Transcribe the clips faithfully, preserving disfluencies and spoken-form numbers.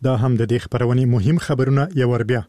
دا هم د دې خبرونې مهم خبرونه یو ور بیا.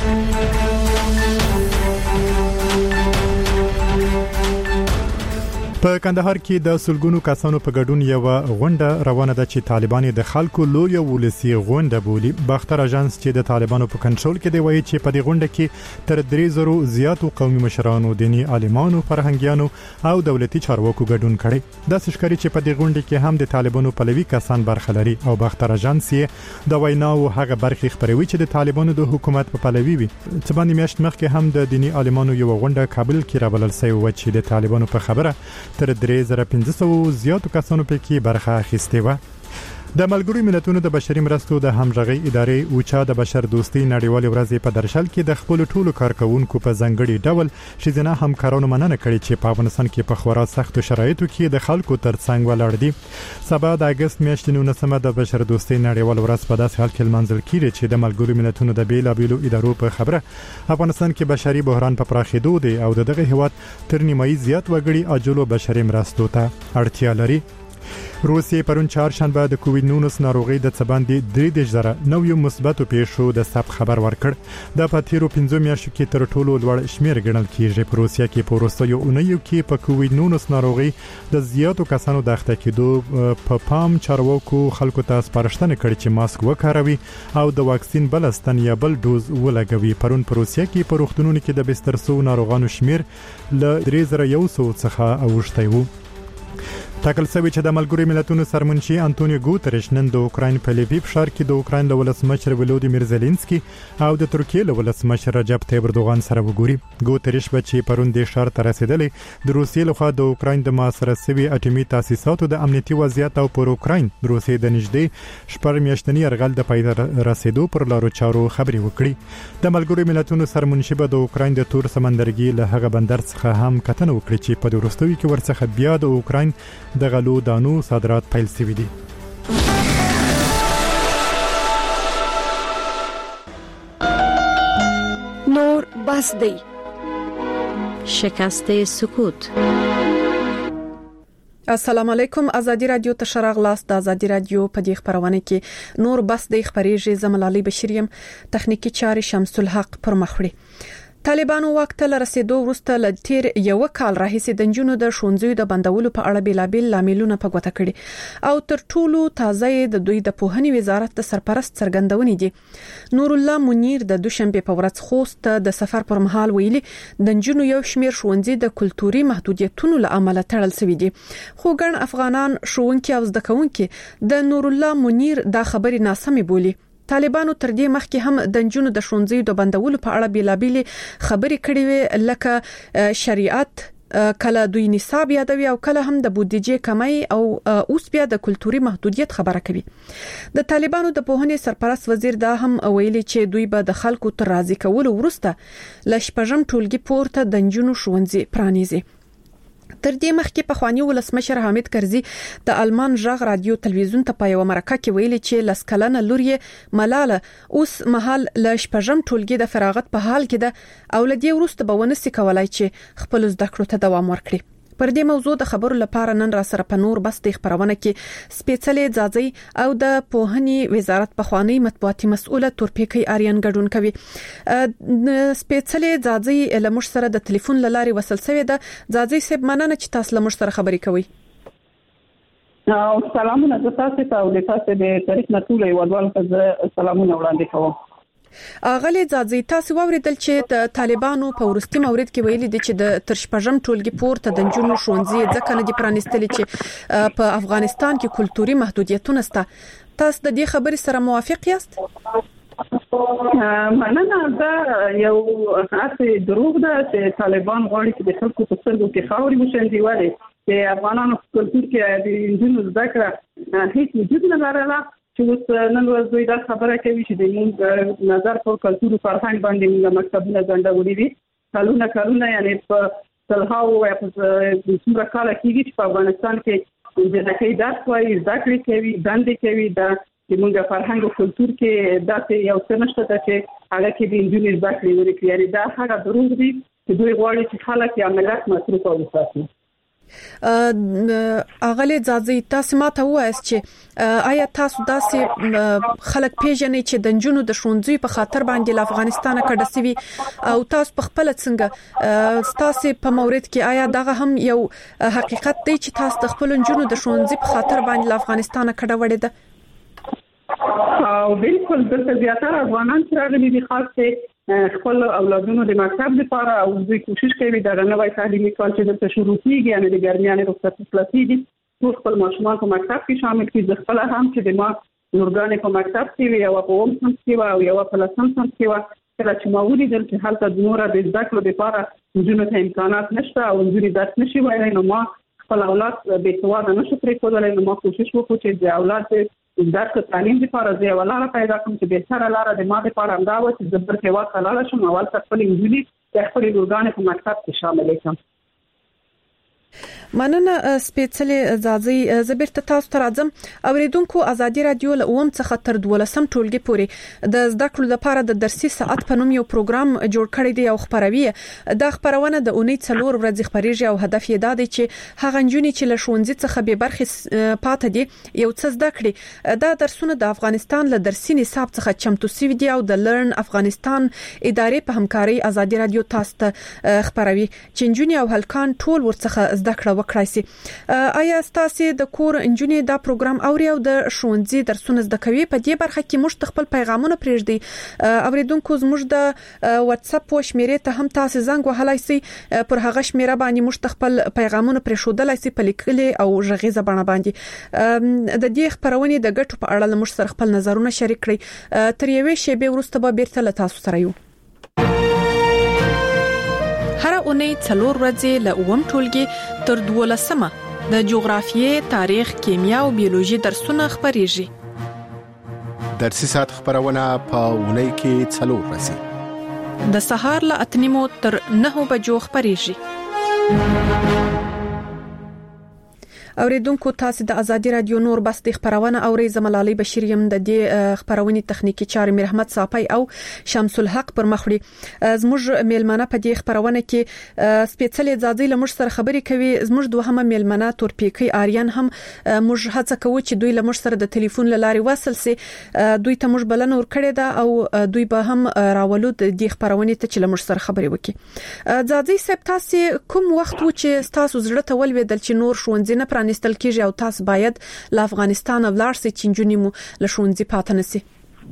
په کندهار کې د سلګونو کسانو په ګډون یو غونډه روانه ده چې طالبان د خلکو لوی ولسی غونډه بولي. باختر اژانس چې د طالبانو په کنټرول کې دی وایي چې په دې غونډه کې تر درې زرو زیاتو قومي مشرانو، دینی عالمانو، فرهنګیانو او دولتي چارواکو ګډون کړي. د سشکري چې په دې غونډه کې هم د طالبانو پلوي کسان برخه لري او باختر اژانس یې د ویناو هغه برخې خبروي چې د طالبانو د حکومت په پلوي وي. څه باندې میاشت مخکې هم د دینی عالمانو یو غونډه کابل کې راوړل شوې و چې د طالبانو په خبره تر درې زره پنځه سوه زیاتو کسانو پکې برخه اخیستې و. د ملګرو ملتونو د بشري مرستو د همغږي ادارې اوچا د بشر دوستي نړیوال ورځ په درشل کې د خپل ټولو کارکونکو په ځنګړي ډول شیزنه همکارانو مننه کړې چې په افغانستان کې په خورا سختو شرایطو کې د خلکو ترڅنګ ولاړ دي. سبا د اگست میاشتې نولسمه د بشر دوستي نړیوال ورځ په داسې حال کې لمانځل کیږي چې د ملګرو ملتونو د بیلابیلو ادارو په خبره افغانستان کې بشري بحران په پراخېدو دی او دغه هیواد تر نیمایي زیات وګړي اجلو بشري مرستو ته اړتیا لري. روسیې پرون چهارشنبه د کووډ نولس ناروغي د څباندې درې دېرش زره نویو مثبتو پیښو د ثبت خبر ورکړ. د پاتیرو پنځه میاشتو کې تر ټولو لوړ شمیر ګڼل کیږي. په روسیا کې په وروستیو اونیو کې په کووډ نولس ناروغي د زیاتو کسانو د اخته کېدو په پام چارواکو خلکو ته سپارښتنه کړې چې ماسک وکاروي او د واکسین بل استن یا بل ډوز ولګوي. پرون په روسیا کې په روغتونونو کې د بستر سو ناروغانو شمیر ل درې زره یو سوه څخه اوښتی و. ټاکل شوی چې د ملګرو ملتونو سرمنشي انټونیو ګوتریش نن د اوکراین په لیویف ښار کې د اوکراین له ولسمشر ولودیمیر زيلنسکي او د ترکیې له ولسمشر رجب طیب اردوغان سره وګوري. ګوتریش به چې پرون د ښار ته رسیدلې د روسیې لخوا د اوکراین د محاصره شوي اټومي تاسیساتو د امنیتي وضعیت او پر اوکراین د روسیې د نږدې شپږ میاشتنی یرغل د پای رسیدو پر لارو چارو خبري وکړي. د ملګرو ملتونو سرمنشي به د اوکراین د تور سمندرګي له هغه بندر څخه هم کتنه وکړي چې په وروستیو کې ورڅخه بیا د اوکراین د غلو دانو صادرات پیل شوي دي. نور بس دی. شکست سکوت. السلام علیکم. ازادي رادیو ته شرغ لاس د ازادي رادیو په دې خبرونه کې نور بس دی خبريږي. زملالي بشریم تخنیکی چاري شمس الحق پر مخوړي. طالبانو واک ته رسیدو وروسته ل تیر یو کال راهیسې د جنونو د شونځیو د بندولو په اړه بیلابل لاملونه په ګوته کړي او تر ټولو تازه د دوی د پوهنې وزارت د سرپرست څرګندونې دي. نور الله منیر د دوشنبه په ورځ خوست د سفر پر مهال ویلي د جنونو یو شمیر شونځي د کلتوري محدودیتونو له امله تړل شوی دي. خو ګڼ افغانان شوونکي او زده کوونکي د نور الله منیر دا خبري ناسمه بولي. طالبانو تر دې مخکې هم د جنونو د شونځیو د بندولو په اړه بیلابل خبري کړې وي، لکه شریعت، کله دوی نصاب یادوي او کله هم د بودیجې کمی او اوس بیا د کلتوري محدودیت خبره کوي. د طالبانو د پوهنې سرپرست وزیر دا هم ویلي چې دوی به د خلکو تر راضي کولو وروسته ل شپږم ټولګي پورته د جنونو شونځي پرانیزي. تر دې مخکې په خواني ولسمشر حامد کرزي د آلمان ژغ رادیو تلویزیون ته په یو مرکه کې ویلي چې لسکلنه لوري ملاله اوس مهال ل شپږم ټولګي د فراغت په حال کې ده او لدی وروسته به ونسي کولای چې خپل زده کړو ته دوام ورکړي. پر دې موضوع د خبرو لپاره نن را سره په نور بس د خبرونه کې سپیڅلې ځاځي او د پوهنې وزارت په خوانی مطبوعاتي مسؤله تورپیکي آریان ګډون کوي. سپیڅلې ځاځي له مش سره د ټلیفون لاري وصل شوی ده. ځاځي سب مننه چې تاسو له مش سره خبرې کوي. سلامونه تاسو ته او د تاسو د تاریخ نتولې ودوال ته سلامونه وړاندې کوم. اغلی ځاځي تاسو ووریدل چې د طالبانو په ورستي مورید کې ویلي دي چې د تر شپږم ټولګي پورته د جنونو شونځي ځکه نه دي پرانستلي چې په افغانستان کې کلتوري محدودیتونه شته. تاسو د دې خبرې سره موافق یاست؟ مننه. دا یو اساسي دروغ ده چې طالبان غواړي چې د خلکو په سترګو کې خاوري مشندي وایي چې افغانانو په کلتور کې د جنونو ذکر هیڅ وجود نه لري. چې نن ورځ دوی دا خبره کوي چې د موږ نظر په کلتور او فرهنګ باندې موږ مکتبونه ځانډولي دي. کلونه کلونه یعنی په سلهاو یا په څومره کال کېږي چې په افغانستان کې د نکي درس وایي، زده کړې کوي، دندې کوي. دا چې موږ فرهنګ او کلتور کې داسې یو څه نشته چې هغه کې د انجونې زده کړې ورکړي. یعنی دا هغه دروغ دي چې دوی غواړي چې خلک یا ملت مصروف وساتي. اغلی ځاځي تاسو ماته وایست چې آیا تاسو داسې خلک پیژنئ چې د جنونو د شونځي په خاطر باندې له افغانستان کډه سوي او تاسو په خپل څنګه تاسو په مورید کې آیا دغه هم یو حقیقت دی چې تاسو د خپل جنونو د شونځي په خاطر باندې له افغانستان کډه وړې ده؟ او بالکل د زیاتره افغانان چې راغلي دي خاصه خپل اولادونو د مکتب لپاره او دوی کوشش کوي دا نوې تعلیمي کال چې د شروع کیږي یعنی د ګرمیانې رخصت خلاصي دي ټول خپل ماشومان په مکتب کې شامل کړي د خپل هم چې د ما نورګانې په مکتب کې وي او په اوم سم کې او یو په لسم سم کې و کله چې ما ولیدل چې هلته د نور د زده کړو لپاره جنونو ته امکانات نشته او جنونو درس نشي وایي نو ما خپل اولاد به سواده نشو پرې کولای نو ما کوشش وکړ چې د اولاد د تعلیم لپاره ځای ولاره پیدا کوم چې به سره لاره د ماده لپاره امداوه چې زبر کې واکه لاله شم اول خپل انجلي د خپل ورګانې په مکتب کې شامل کړم. مننه سپیڅلې ځاځي زبر ته تاسو ته راځم. اوریدونکو ازادي رادیو له اوم څخه تر دولسم ټولګي پورې د زده کړو لپاره د درسي ساعت په نوم یو پروګرام جوړ کړی دی او خبروي د خبرونه د اونۍ څلور ورځې خبريږي او هدف یې دا دی چې هغه جنونی چې له ښوونځي څخه به برخه پاتې دي یو څه زده کړي. دا درسونه د افغانستان له درسي نصاب څخه چمتو شوي دي او د لرن افغانستان ادارې په همکاري ازادي رادیو تاسو ته خبروي چې جنونی او هلکان ټول ورڅخه زده کړه وکړای شي. آیا تاسو د کور انجونی دا پروګرام اوري او د ښوونځي درسونه زده کوي؟ په دې برخه کې موږ خپل پیغامونه پرېږدي. اوریدونکو زموږ د واتس اپ و شمیرې ته هم تاسو زنګ وهلای شئ. پر هغه شمیره باندې موږ خپل پیغامونه پرېښودلای شئ په لیکلي او غږیزه بڼه باندې. د دې خبرونې د ګټو په اړه موږ سره خپل نظرونه شریک کړئ. تر یوې شېبې وروسته به بیرته له تاسو سره یو. هر اونۍ څلور ورځې له اووم ټولګي تر دولسمه د جغرافیې، تاریخ، کیمیا او بیولوژي درسونه خبريږي. درسي ساعت خبرونه په اونۍ کې څلور ورځې د سهار له اته نیمو تر نهو بجو خبريږي. اوریدونکو تاسو د ازادي رادیو نور بس د خبرونه اوري زملالي بشیر يم د دې خبرونې تخنیکی چارې مرحمت صافي او شمس الحق پر مخړي. زموږ میلمنه په دې خبرونه کې سپیڅلې ځاځي لمر سره خبرې کوي. زموږ دوهمه میلمنه تورپیکی آریان هم موږ هڅه کوو چې دوی لمر سره د ټلیفون لاري وصل سي. دوی ته موږ بلنه ورکړې ده او دوی به هم راولو د دې خبرونې ته چې لمر سره خبرې وکړي. ځاځي سپ تاسو کوم وخت و چې تاسو زړه ته ولویدل چې نور ښوونځي نه نستل کېږي او تاسو باید له افغانستان ولار سي چې جنونی مو له ښوونځي پاتې نسی؟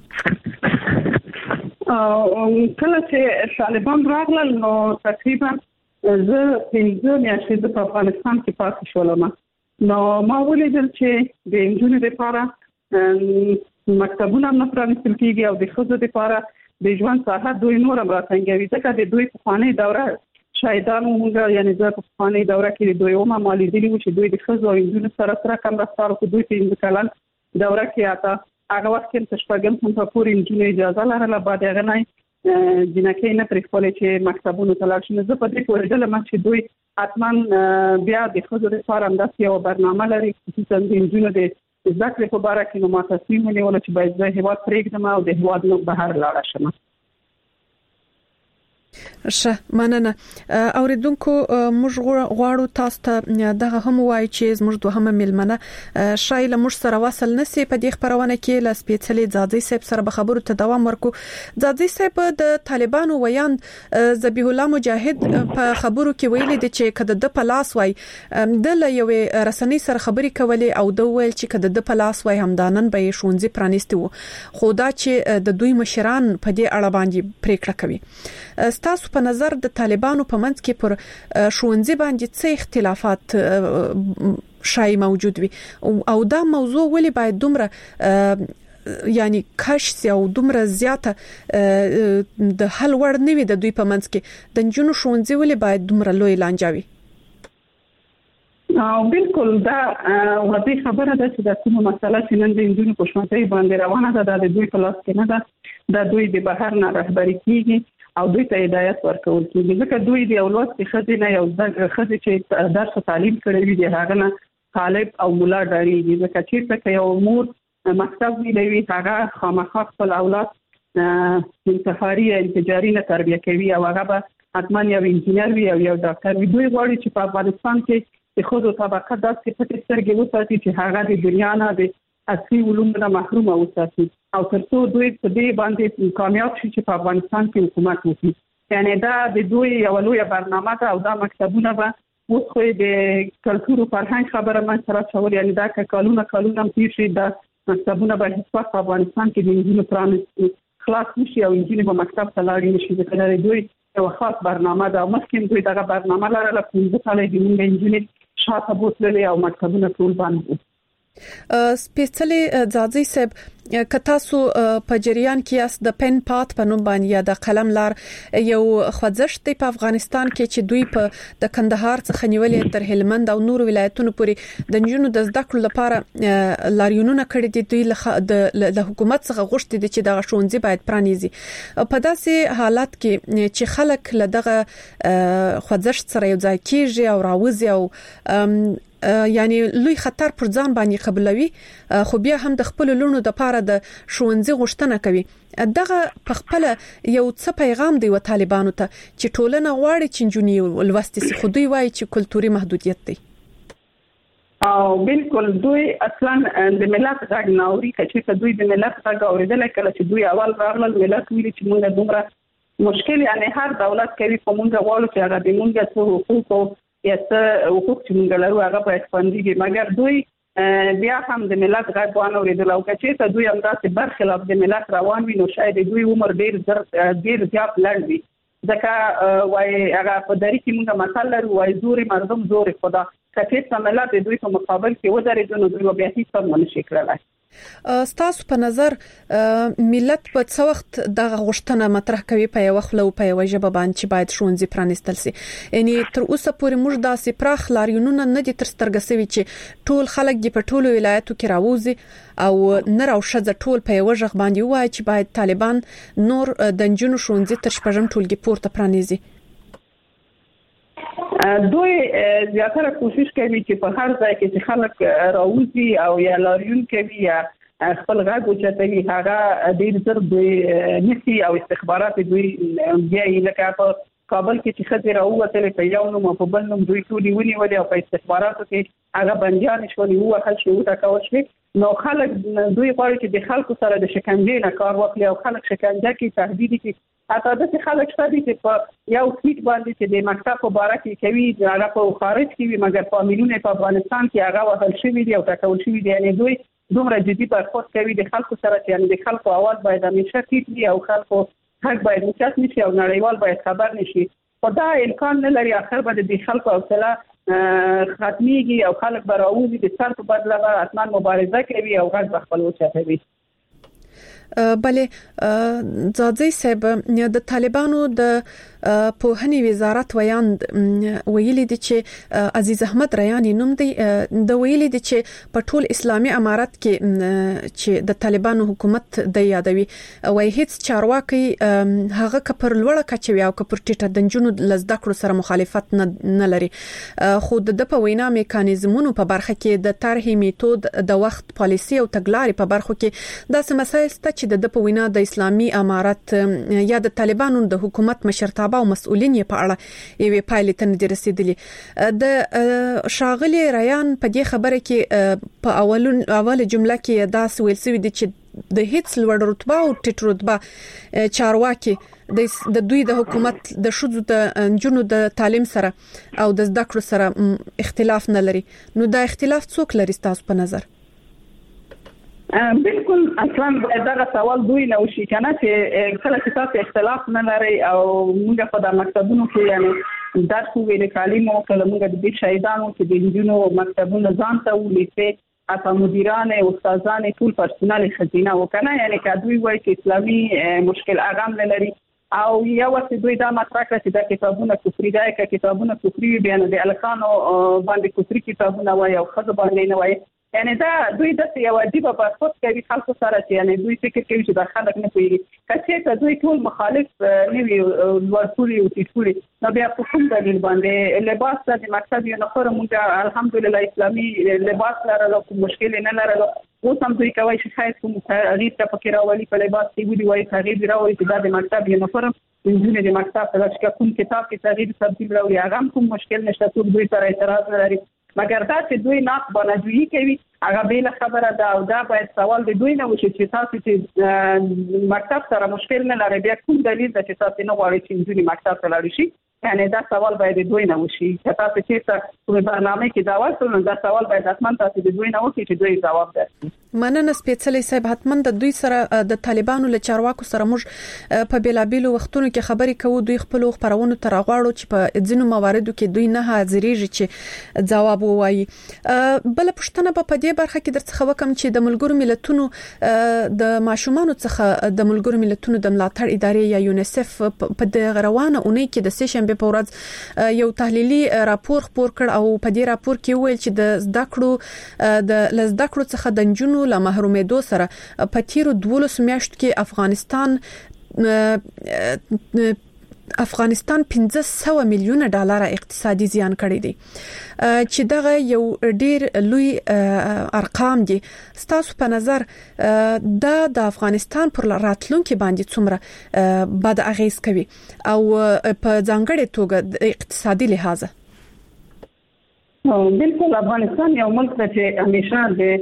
او کله چې طالبان راغلل نو تقریبا زه پنځه میاشتې په افغانستان کې پاتې شولم. نو ما ولیدل چې د جنونو لپاره مکتبونه نه پرانیستل کېږي او د ښځو لپاره د ژوند ساحه دوی نور راڅنګوي ځکه د دوی په خواني دوره شایدانو موږ یعنی زه په خواني دوره کې دوی اومه مالي دي چې دوی د ښځو او جنونو سره سره کم رفتار کوي. دوی په کلان دوره کې آتا هغه وخت کې تشپګم هم په پوری جنونو اجازه لرله بعد هغه نه جنکې نه پرې کولای چې مکتبونو ته لاړ شي. زه په دې پورې دلته چې دوی اتمن بیا د ښځو لپاره هم داسې یو برنامه لري خصوصا د جنونو د زده کړې په اړه کې نو ما تصمیم ونیول چې باید زه هیواد پرېږدم او د هیواد نه بهر لاړ شم. ښه مننه. اوریدونکو موږ غواړو تاسو ته دغه هم وایي چې موږ دوهمه میلمنه شایله موږ سره وصل نسی. په دې خبرونه کې له سپیڅلې ځاځي صاحب سره به خبرو ته دوام ورکو. ځاځي صاحب د طالبانو ویان ذبیح الله مجاهد په خبرو کې ویلي دي چې کده د پلاس وای د لوي رسنۍ سره خبرې کولې او د ویل چې کده د پلاس وای همدانن به ښوونځي پرانیستي وو خو دا چې د دوی مشران په دې اړه باندې پریکړه کوي. تاسو په نظر د طالبانو په منځ کې پر ښوونځي باندې څه اختلافات شای موجود وي او دا موضوع ولې باید دومره یعنی کاش او دومره زیاته د حل وړ نه وي د دوی په منځ کې د جنونو ښوونځي ولې باید دومره لوی لانجاوي؟ او بالکل دا واضح خبره ده چې د کومه مسله چې نن د جنونو په شمولته باندې روانه ده د دوی په لاس کې نه ده. د دوی د بهر نه رهبری کیږي او دوی ته هدایت ورکول کیږي ځکه دوی د اولاد په خزینه یو خزې چې درس تعلیم کړی وي د هغه نه طالب او مولا ډاریږي ځکه چې یو مور مکتب ویلوي هغه خامخا خپل اولاد انتحاري انتجاري نه تربیه کوي او هغه به حتما یو انجینر وي او یو ډاکټر وي. دوی غواړي چې په افغانستان کې چې خود طبقه داسې پټ سترګې وساتي چې هغه د دنیا نه د اصلي علومو محروم وساتي او ترڅو دوی په دې باندې کامیاب شي چې په افغانستان کې حکومت وکړي. یعنی دا د دوی یو لوی برنامه ده او دا مکتبونه به اوس خو د کلتور او فرهنګ خبره من سره شول. یعنی دا کلونه کلونه پیښې دا مکتبونه به هیڅ وخت په افغانستان کې د انجینو پرانیستي خلاص نشي او انجینې په مکتب ته لاړې نشي. ځکه دا دوی یو خاص برنامه ده او مخکې دوی دغه برنامه لرله پنځه کاله د موږ انجینې شاته بوتللې او مکتبونه ټول بند. سپیڅلې ځاځي صاحب کتاسو په جریان کې اس د پن پات په نوم باندې یا د قلم لار یو خوځښت په افغانستان کې چې دوی په د کندهار څخه نیولې تر هلمند او نور ولایتونو پورې د نجونو د زده کړو لپاره لاریونونه کړي دي. دوی د حکومت څخه غوښتي دي چې د ښوونځي باید پرانیزي. په داسې حالات کې چې خلک له دغه خوځښت سره یو ځای کیږي او راوځي او یعنی لوی خطر پر ځان باندې قبلوي خو بیا هم د خپل لونو د پاره د ښوونځي غوښتنه کوي. دغه په خپل یو څه پیغام دی و طالبانو ته چې ټولنه غواړي چې جنونی ولوستي سي خو دوی وایي چې کلتوري محدودیت دی. او بالکل دوی اصلا د ملت غږ ناوري چې دوی د ملت غږ اوریدل کله چې دوی اول راغلل ملت ویلي چې موږ دومره مشکل یعنی هر دولت کوي په موږ غواړو چې هغه د موږ څو حقوق یا څه حقوق چې موږ لرو هغه باید خوندي وي. مګر دوی بیا هم د ملت غږ وانه اوریدل او چې دوی هم داسې برخلاف د ملت روان وي نو شاید دوی عمر ډیر ډیر زیات لږ وي. ځکه وای هغه په دری کې موږ مثال لرو وای زوري مردم زوري خدا کچې چې ملت دوی په مقابل کې ودرېدل نو دوی بیا هیڅ څه نه شي کولای. ستاسو په نظر ملت په څو وخت د غوښتنه مطرح کوي په یو خلو په یو ژبه باندې چې باید ښوونځي پرانیستل شي. یعنی تر اوسه پورې موږ داسې پراخ لاریونونه نه دي تر سترګې سوي چې ټول خلک د په ټولو ولایتو کې راوځي او نر او ښځه ټول په یو ژغ باندې وایي چې باید طالبان نور د نجونو ښوونځي تر شپږم ټولګي پورته پرانیزي. دوی زیاتره کوشش کوي چې په هر ځای کې چې خلک راوځي او یا لاریون کوي یا خپل غږ اوچتوي هغه ډیر زر دوی نشي او استخبارات دوی بیا لکه په کابل کې چې خځې راووتل په یو نوم په بل نوم دوی ټول ونیول او په استخباراتو کې هغه بنديان شولي وو خل شو تا کول شي. نو خلک دوی غواړي چې د خلکو سره د شکنجې نه کار وکړي او خلک شکنجه کې تهدید کې حتی د خلک شته چې په یو سیټ باندې چې د مکتب په باره کې کوي هغه په خارج کې وي مګر فامیلونه په افغانستان کې هغه وهل شوی دي او تکول شوی دي. یعنی دوی دومره جدي برخورد کوي د خلکو سره چې یعنی د خلکو आवाज باید همیشه ټیټ وي او خلکو حق باید مشات نشي او نړیوال باید خبر نشي. خدا امکان نه لري اخر باندې د خلکو حوصله ختميږي او خلک به راوځي د سر په بدله به اتمان مبارزه کوي او غږ خپل وچتوي. بلې ځاځي صاحب د طالبانو د پوهنې وزارت ویاند ویلي دي چې عزیز احمد ریانی نوم دی د ویلي دي چې په ټول اسلامي امارات کې چې د طالبانو حکومت د یادوي وای هیڅ چارواکي هغه کپر لوړه کچوي او کپر ټیټه د جنونو لزده کړو سره مخالفت نه لري. خو د په وینا میکانیزمونو په برخه کې د طرحي میتود د وخت پالیسي او تګلارې په برخه کې داسې مسایل ست چې د په وینا د اسلامي امارات یا د طالبانو د حکومت مشرتابه او مسؤلین یې په اړه یوې پایلې ته نه رسیدلي. د شاغلي ریان په دې خبره کې په اولون اول جمله کې دا ویل شوی دی چې د هیڅ لوړ رتبه او ټیټ رتبه چارواکي د دوی د حکومت د شذو د جنونو د تعلیم سره او د زده کړو سره اختلاف نه لري. نو دا اختلاف څوک لري تاسو په نظر؟ بالکل اصلا دا سوال دوی نه وشي کنه چې کله چې تاسو اختلاف نه لري او موږ په د مکتبونو کې یعنی درس ویل تعلیم او کله موږ د شهیدانو کې د انجونو مکتبونو ځان ته ولیکي اته مدیران او استادان ټول پرسونل خزینه وکنه یعنی که دوی وایي چې اسلامي مشکل اغام نه لري او یو څه دوی دا مطرح کړي چې د کتابونو کفري دای ک کتابونو کفري بیان د الکانو باندې کفري کتابونه وایي او خزه باندې نه وایي. یعنی دا دوی د یو عجیب برخورد کوي خلکو سره چې یعنی دوی فکر کوي چې د خلک نه کوي کچې ته دوی ټول مخالف نه وي ورپوري او تیټوري نو بیا په کوم دلیل باندې لباس د مکتب یو نفر مونږ الحمدلله اسلامي لباس لرلو کوم مشکل نه لرلو اوس هم دوی کوي چې خاص کوم تغییر ته فکر راولي په لباس کې ویلي وایي تغییر راولي چې د مکتب یو نفر انجینر د مکتب ته چې کوم کتاب کې تغییر تبدیل راولي هغه کوم مشکل نشته ټول دوی سره اعتراض نه لري. مګر دا چې دوی نه بنجوي کوي هغه بیل خبره ده او دا باید سوال د دوی نه وشي چې تاسو چې مکتب سره مشکل نه لري بیا کوم دلیل ده چې تاسو نه غواړئ چې دوی مکتب ته لاړ شي یعنی دا سوال باید د دوی نه وشي چې تاسو چې په برنامه کې دا ورته دا سوال باید حتما تاسو د دوی نه وکړي چې دوی جواب درکړي. مننه سپېڅلې صاحب حتما د دوی سره د طالبانو له چارواکو سره موږ په بیلابیلو وختونو کې خبرې کوو دوی خپل خبرونو تر غواړو چې په ځینو مواردو کې دوی نه حاضرېږي چې جواب ووایي. بل پښتنه په دې برخه کې درڅخه وکم چې د ملګرو ملتونو د ماشومانو څخه د ملګرو ملتونو د ملاتړ ادارې یا یونیسف په د روانه اونۍ کې د سیشن په ورځ یو تحلیلي راپور خپور کړ او په دې راپور کې ویل چې د زده کړو د لزده کړو څخه د جنونو له محرومېدو سره په تیرو دولس میاشتو کې افغانستان افغانستان پنځه سوه میلیونه ډالر اقتصادي زیان کړی دی چې دغه یو ډیر لوی ارقام دي. ستاسو په نظر دا د افغانستان پر راتلونکو باندې څومره بد اغیز کوي او په ځانګړي توګه د اقتصادي لحاظ؟ بالکل افغانستان یو ملک دی چې همیشه د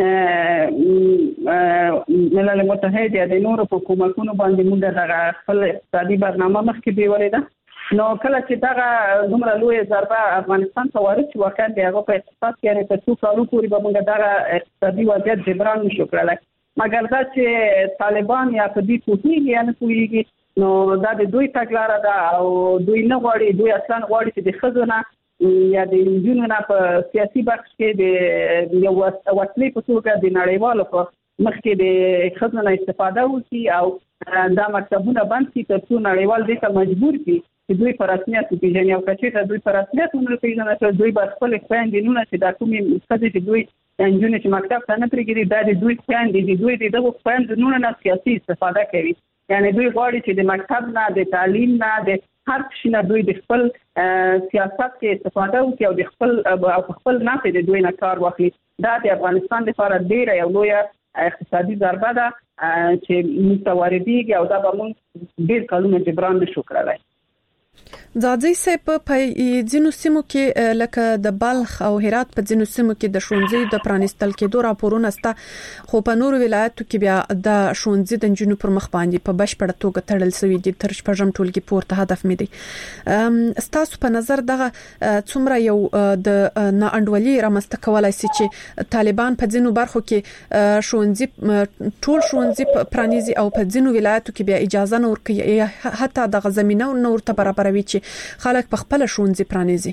ملل متحد یا د نورو حکومتونو باندې موږ د خپل اقتصادي برنامه مخکې بیولې ده نو کله چې دا دومره لوی ضربه افغانستان ته ورسېږي واقعا د هغه په اقتصاد کې یعنې په څو کالو پورې به موږ دا اقتصادي وضعیت جبران نشو کړلی مګر دا چې طالبان یا په دې پوهېږي یا نه پوهېږي نو دا د دوی تګلاره ده او دوی نه غواړي دوی اصلا غواړي چې د ښځو نه یا د نجونو نه په سیاسي بخش کې د یو وسلې په توګه د نړیوالو په مخ کې د ښځو نه استفاده وکړي او دا مکتبونه بند کړي تر څو نړیوال دې ته مجبور کړي چې دوی په رسمیت وپېژني او که چېرته دوی په رسمیت ونه پېژني نو دوی به خپل خویندې نونه چې دا کومې ښځې چې دوی نجونې چې مکتب ته نه پرېږدي دا د دوی خویندې دي دوی د دغو خویندو نونه نه سیاسي استفاده کوي یعنی دوی غواړي چې د مکتب نه د تعلیم نه د هر شي نه دوی د خپل سیاست کې استفاده وکړي او د خپل او خپل نفع د دوی نه کار واخلي. دا د افغانستان لپاره ډیره یو لویه اقتصادي ضربه ده چې موږ ته واردېږي او دا به موږ ډېر کلونه جبران نشو کړلی. ځاځي صاحب په ځینو سیمو کې لکه د بلخ او هرات په ځینو سیمو کې د ښوونځي د پرانیستل کېدو راپورونه ستا خو په نورو ولایتو کې بیا د ښوونځي د نجونو پر مخ باندې په بشپړه توګه تړل شوی دي تر شپږم ټولګي پورته هدف مې دی. ستاسو په نظر دغه څومره یو د ناانډولي رامنځته کولای شي چې طالبان په ځینو برخو کې ښوونځي ټول ښوونځي پرانیزي او په ځینو ولایتو کې بیا اجازه نه ورکوي حتی د غزمینه نور ته برابروي چې خلک په خپل ښوونځي پرانیزي؟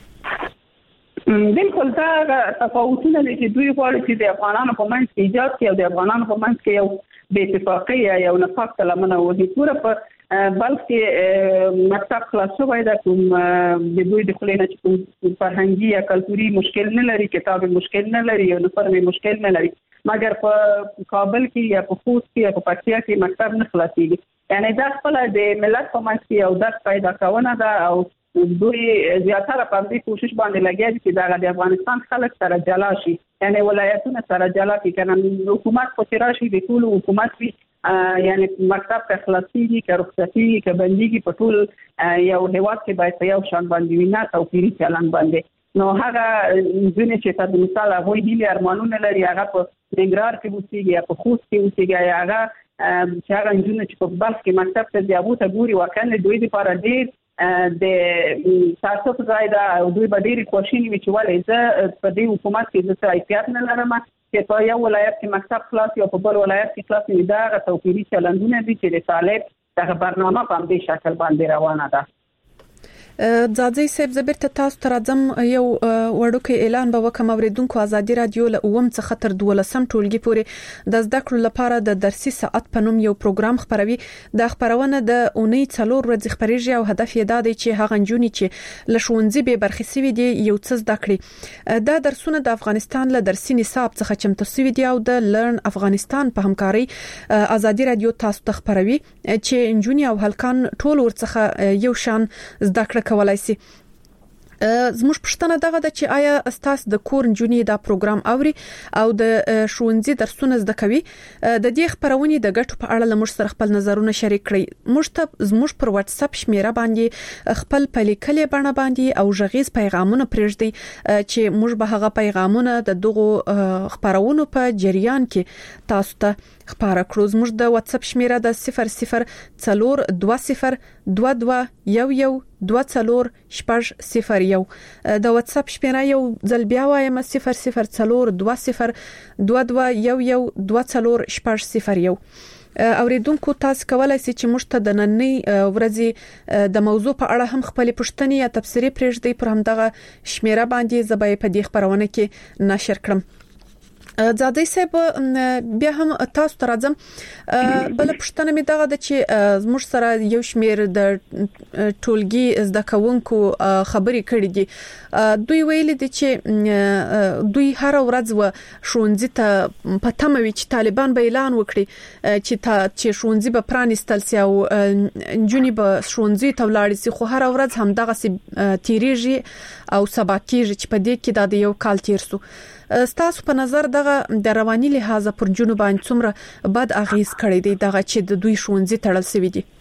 بالکل دا تفاوتونه دي چې دوی غواړي چې د افغانانو په منځ کې ایجاد کړي او د افغانانو په منځ کې یو بې اتفاقي یا یو نفاق ته لمنه وهي. پوره په بلخ کې مکتب خلاص شوی ده کوم د دوی د خلینو چې کوم فرهنګي یا کلتوري مشکل نه لري کتاب مشکل نه لري یو نفر مشکل نه لري مګر په کابل کې یا په خوست کې یا په پکتیا کې مکتب نه خلاصيږي یعنی دا خپل د ملت په منځ کې یو درس پیدا کونه ده او دوی زیاتره په دې کوشش باندې لګیا دي چې د افغانستان خلک سره جلا شي یعنی ولایتونه سره جلا کی کنه حکومت په تراشي د ټول حکومت وی یعنی مکتب ته خلاصيږي که رخصتي که بنديږي په ټول یو هیواد کې باید یو شان باندې وینا توپیری چلن باندې نو هغه ځینې چې په مثال هغه دي ارمانونه لري هغه په نګرار کې وسیږي یا په خوست کې وسیږي هغه چې هغه نجونه چې په بلخ کې مکتب ته دی ابو ته ګوري وکړي دوی لپاره ډېر د تاسو په ځای دا دوی به ډېری کوشش وکړي چې ولې زه په دې حکومت کې د سایفیات نه لرم چې په یو ولایت کې مکتب خلاص یا په بل ولایت کې خلاص وي دا غو توپیری چلندونه دي چې د طالب دغه برنامه په دې شکل باندې روانه ده. ځاځي صاحب زبرته تاسو تر ځم یو وړوکی اعلان به وکم اوریدونکو ازادي رادیو له اوم څخه تر دولسم ټولګي پورې د زده کړو لپاره د درسي ساعت په نوم یو پروګرام خبروي. د خبرونه د اونۍ څلور ورځې خبريږي او هدف یې دا دی چې هغه نجونې چې له ښوونځي به برخې سوي دي یو څه زده کړي. دا درسونه د افغانستان له درسي نصاب څخه چمتو شوي دي او د لرن افغانستان په همکاري ازادي رادیو تاسو ته خبروي چې نجونې او هلکان ټول ورڅخه یو شان زده کړه کولای شي. زموږ پښتنه دغه د چې آیا استاس د کور جونی دا پروګرام اوري او د شونځي درسونه زده کوي د دې خبرونه د غټو په اړه لمر سره خپل نظرونه شریک کړي موږ ته زموږ پر واتس اپ شمیره باندې خپل پلیکلې باندې باندې او ژغیز پیغامونه پرېږدي چې موږ به هغه پیغامونه د دغه خبرونو په جریان کې تاسو ته خبره کړو زموږ د واتس اپ شمیره د صفر صفر څلور دوه صفر دوه دوه یو یو دوه څلور شپږ صفر یو د واتس اپ شمیره یو ځل بیا وایم صفر صفر څلور دوه صفر دوه دوه یو یو دوه څلور شپږ صفر یو اوریدونکو تاسو کولای شئ چې موږ ته د نننۍ ورځې د موضوع په اړه هم خپل پوښتنې یا تبصرې پرېږدئ پر همدغه شمیره باندې زبای په دې خبرونه کې نشر کړم زادای صاحب بیا هم تاسو ته راځم بل پښتنه می دغه د چې زموږ سره یو شمیر د ټولګي زده کوونکو خبرې کړې دي دوی ویل دي چې دوی هر ورځ و شونځي ته پټموي چې طالبان به اعلان وکړي چې تا چې شونځي به پرانستل سي او جونی به شونځي ته ولاړ سي خو هر ورځ هم دغه سي تیریږي او سبا کېږي چې په دې کې د یو کال تیر سو ستاسو په نظر دغه د رواني لحاظ پر جنوب باندې څومره بد اغیز کړی دی دغه چې د دوی شونځي تړل سوي دي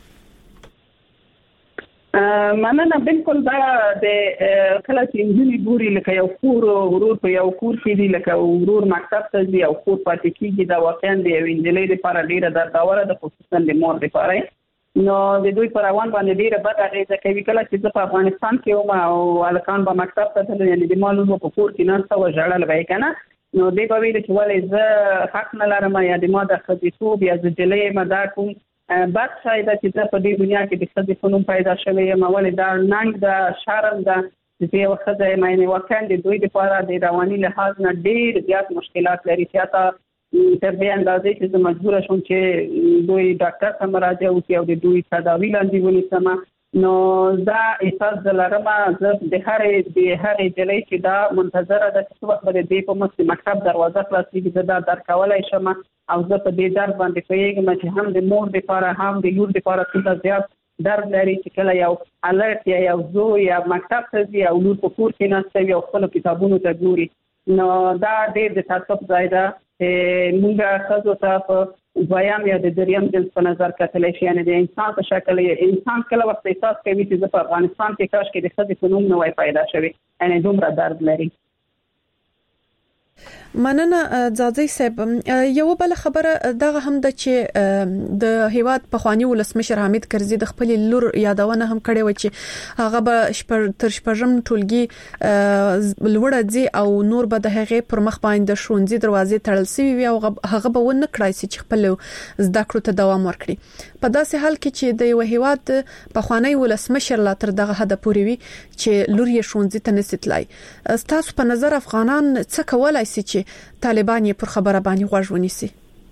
مننه بالکل دا د کله چې انجینری ګوري لکه یو کور ورور په یو کور کې دی لکه ورور مکتب ته دی او کور پاتې کیږي دا واقعا دی انجلۍ لپاره ډیره درداوره ده خصوصا د مور لپاره نو د دوی پر روان باندې ډیره بد اغیزه کوي کله چې په افغانستان کې وم او الکان په مکتب ته تلل یعنی د مالونو په کور کې نه څو ژړل وای کنه نو دې په ویل چې ولې زه حق نه لرم یا د ما د خديتوب یا ځلې ما دا کوم بد شاید چې په دې دنیا کې د خدای په نوم پیدا شوی یم ولې دا ننګ دا شرم دا چې یو خدای مې وکړ د دوی لپاره د رواني لحاظ نه ډیر زیات مشکلات لري چې تر دې اندازې چې زه مجبور شوم چې دوی ډاکټر ته مراجعه وکړم او د دوی تداوی لاندې ونیسم نو دا احساس دلارم زه د هرې د هرې جلې چې دا منتظره ده چې وخت به دې په مست مکتب دروازه خلاصېږي زه دا در کولای شم او زه په دې درد باندې پیږم چې هم د مور لپاره هم د لور لپاره څه زیات درد لري چې کله یو الرټ یا یو زو یا مکتب ته ځي او لور په کور کې نشته یو خپل کتابونو ته ګوري نو دا د تاسو ځای ده موږ خاصو ته په بیان یا د دریم جنس په نظر کتلای شي یعنی د انسان په شکل انسان کله وخت احساس کوي چې په افغانستان کې کاش کې د خدای په نوم نه وای پیدا شوی یعنی دومره درد لري مننه ځاځي صاحب یو بل خبره دغه هم د چې د هیواد په خواني ولسمشر حامد کرزي د خپل لور یادونه هم کړې و چې هغه به شپږ تر شپږم ټولګي لوړ ځي او نور به د هغه پر مخ باندې شونځي دروازې تړل سوي وي او هغه به ونه کړای چې خپل زده کړو ته دوام ورکړي په داسې حال کې چې د یو هیواد په خواني ولسمشر لا تر دغه حد پورې وي چې لور یې شونځي ته نسیتلای تاسو په نظر افغانان څه کولای شي چې طالبان یې پر خبره باندې غوږ ونیسي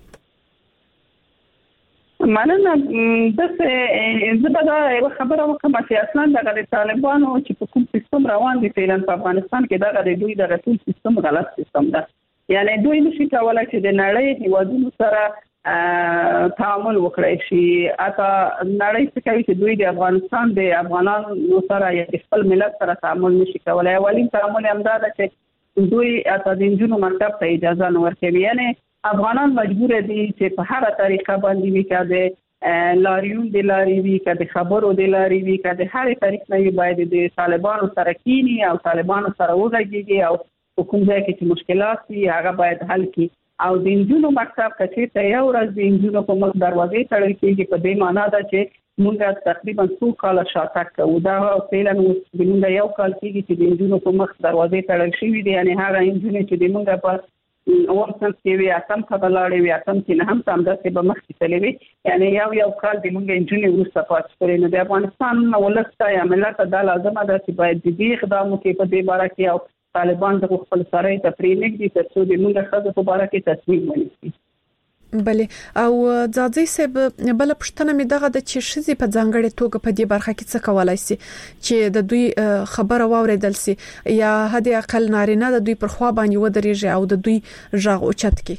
مننه دغه زبده یو خبره وکم چې اصلا دغه طالبانو چې په کوم سیستم روان دي په افغانستان کې دغه د دوی د ټول سیستم غلط سیستم ده یعنی دوی نشي کولای چې د نړۍ هیوادونو سره تعامل وکړي شي اته نړۍ څخه کوي چې دوی د افغانستان د افغانانو سره یا خپل ملت سره تعامل نشي کولای ولین تعامل هم دا ده چې دوی اته د انجونو مکتب ته اجازه نه ورکوي یعنی افغانان مجبور دي چې په هر طریقه باندې وکړي لاریون د لاري وی کده خبرو د لاري وی کده هر طریق نه باید د طالبانو سره کینی او طالبانو سره وغږیږي او کوم ځای کې مشکلات دي هغه باید حل کی او د انجونو مکتب کې ته یو ورځ د انجونو په مخ دروازې تړل کېږي په دې معنی ده چې موږ تقریبا څو کال شاته کوو دا فعلا موږ یو کال کېږي چې د انجونو په مخ دروازې تړل شوې دي یعنی هغه انجونې چې د موږ په ورسن کې وي اتم خبرلاړې وي اتم کې نه هم تام داسې به مخ کې تللی وي یعنی یو یو کال د موږ انجونې ورسته پاتې کړي نو د افغانستان ولسته یا ملت دا لازمه ده چې باید د دې اقدام وکړي په دې باره کې او طالبان د خپل سره ته پرېنګ دي ترڅو د موږ خزه په باره کې تصمیم ونیسي بله او ځاځي صاحب بل پښتنه می دغه د چې شزي په ځانګړې توګه په دې برخه کې څه کولای شي چې د دوی خبره واوریدل سي یا هدي اقل نارینه د دوی پر خوا باندې ودرېږي او د دوی ژغ اوچت کی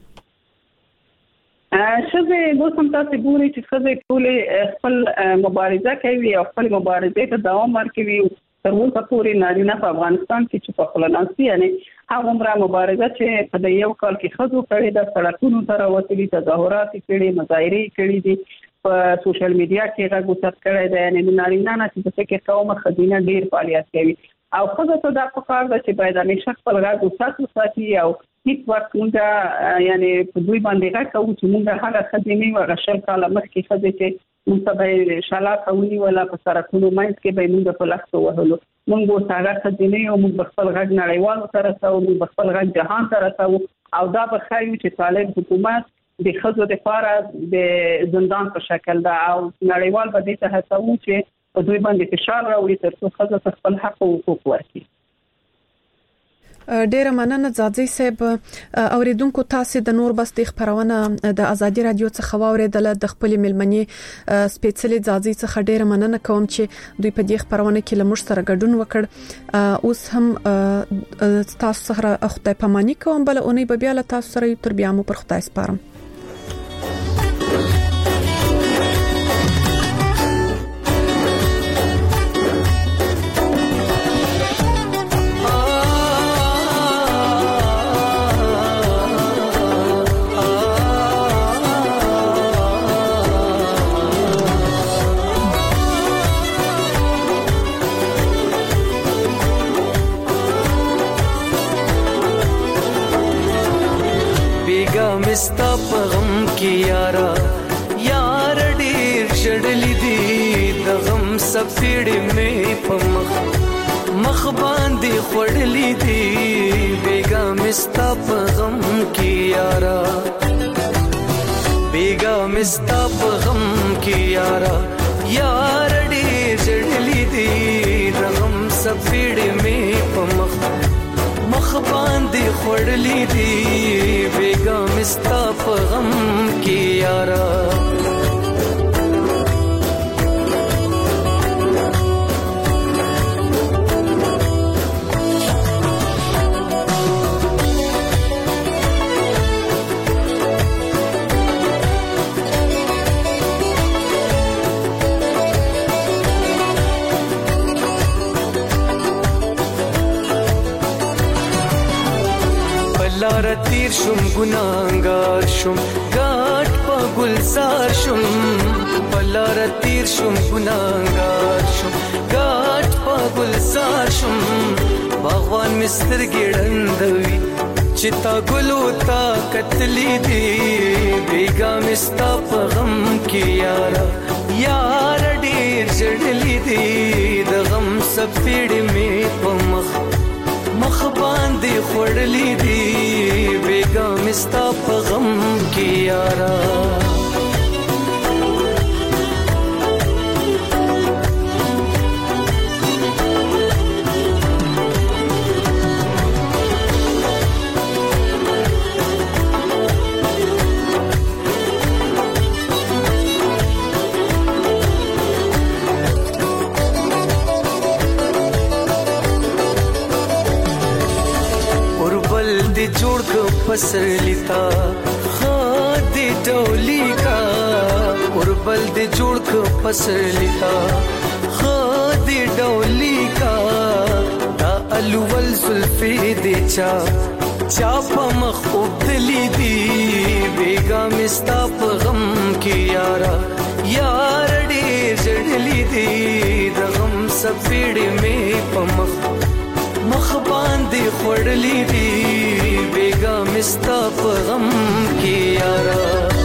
شزه د کوم تاسو ګوري چې شزه ټول خپل مبارزه کوي او خپل مبارزه ته دوام ورکوي تر اوسه پورې نارینه په افغانستان کې چې په خپلناسي یعنی هغه عمره مبارزه چې په یو کال کې خزو کړي د سړکونو تر وسیلې تظاهرات کړي مظاهره کړي دي په سوشل میډیا کې راغوتت کړي دي یعنی نارینه نه چې څه کې قوم خدینه ډیر فعالیت کوي او خزه ته د پکار د چې باید همیشه خپل غږ وساتو ساتي او هیڅ وخت موږ یعنی په دوی باندې راکوو چې موږ هغه خدینه او غشل کاله مخکې خزه چې موږ به شاله کوي ولا په سرکونو مېز کې به موږ په لاسو وهلو موږ وساره خدینه او موږ خپل غږ نړیوالو سره سره موږ خپل غږ جهان سره سره او دا به خایو چې طالب حکومت د خزو د لپاره د زندان په شکل دا او نړیوال به د ته هڅو چې په دوی باندې فشار راوړي ترڅو خزو خپل حق او حقوق ورکړي. ډیره مننه ځاځي صاحب. اوریدونکو تاسو د نور بس د خبرونه د ازادي رادیو څخه واوریدل د خپل ملمنې سپیشلی ځاځي څخه ډیره مننه کوم چې دوی په دې خبرونه کې لمر سره ګډون وکړ. اوس هم تاسو سره خدای پاماني کوم بل اونۍ به بیا له تاسو سره تر بیا مو پر خدای سپارم. ستا په غم کې یارا یار ډېر شړلې دي د غم سفیړې مې په مخ مخ باندې خړلې دي بیګا مستا په غم کې یارا بیګا مستا په غم کې یارا یار ډېر شړلې دي د غم سفیړې مې په مخ مخ باندې خړلې دي بیګا مستا په غم کې یارا لار تیر شم ګناګار شم ګاټ په ګلزار شم بلار تیر شم ګناګار شم ګاټ په ګلزار شم باغوان مستر ګړندوي چې تا ګلو تا کتلی دی بیګا مستا په غم کې یارا یار ډېر جړلی دی د غم سپېړې مې په مخ مخ باندې خړلې دي بیګا مستا په غم کې یارا جوړ کو پسر لیتا خادي ډولي کا اوربل دې جوړ کو پسر لیتا خادي ډولي کا دا الول زلفي دې چا چا په مخوب دلی دی بیګا مستا په غم کې یارا یار دې جړلی دی د غم سپېړې مې په مخ مخ باندې خړلې دي بیګا مستا په غم کې یارا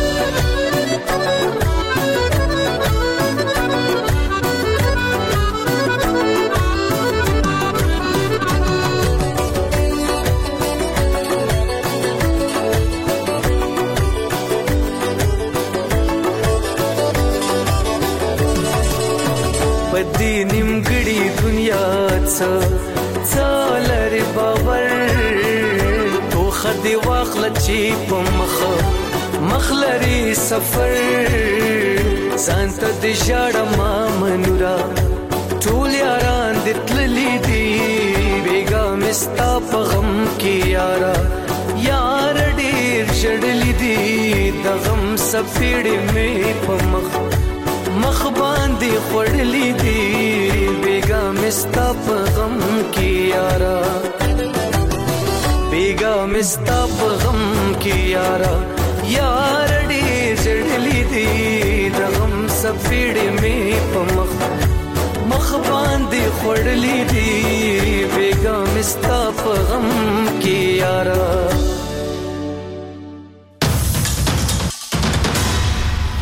پدې نیمګړې دنیا څخه څالر باور تو خدي واخل چې په مخ مخلري سفر سانت د شړ ما منورا ټول یاران د تللی دي بیګا مستا په غم کې یارا یار ډېر شړلی دي د غم سپېړې مې په مخ مخ باندې خړلی دي بیګا مستا په غم کې یارا بیگا مستا په غم کې یارا یار ډېر جړلې دي د غم سپېړې مې په مخ مخ باندې خړلې دي بیگا مستا په غم کې یارا